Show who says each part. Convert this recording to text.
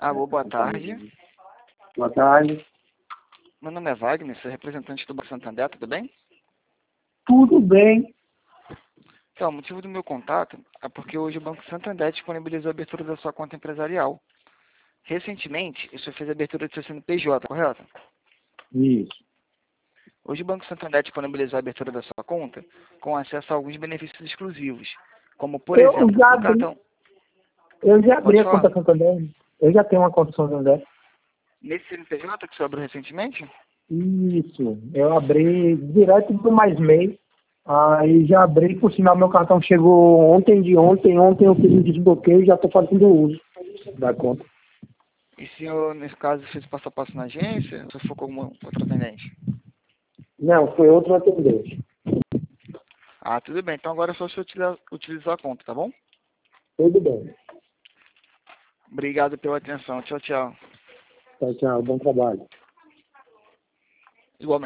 Speaker 1: Alô, boa tarde.
Speaker 2: Boa tarde.
Speaker 1: Meu nome é Wagner, sou representante do Banco Santander, tudo bem?
Speaker 2: Tudo bem?
Speaker 1: Então, o motivo do meu contato é porque hoje o Banco Santander disponibilizou a abertura da sua conta empresarial. Recentemente, o senhor fez a abertura do seu CNPJ, correto?
Speaker 2: Isso.
Speaker 1: Hoje o Banco Santander disponibilizou a abertura da sua conta com acesso a alguns benefícios exclusivos, como, por
Speaker 2: Eu
Speaker 1: exemplo,
Speaker 2: já
Speaker 1: o
Speaker 2: abri,
Speaker 1: cartão...
Speaker 2: eu já abri
Speaker 1: Pode
Speaker 2: a conta
Speaker 1: falar.
Speaker 2: Santander. Eu já tenho uma conta Santander.
Speaker 1: Nesse CNPJ que o senhor abriu recentemente?
Speaker 2: Isso. Eu abri direto do Mais Mês. Aí já abri, por sinal, meu cartão chegou ontem de ontem. Ontem eu fiz um desbloqueio e já estou fazendo uso da conta.
Speaker 1: E se eu, nesse caso, fez passo a passo na agência, se for com alguma outra atendente?
Speaker 2: Não, foi outro atendente.
Speaker 1: Ah, tudo bem. Então agora é só o senhor utilizar a conta, tá bom?
Speaker 2: Tudo bem.
Speaker 1: Obrigado pela atenção. Tchau, tchau.
Speaker 2: Tchau, tchau. Bom trabalho.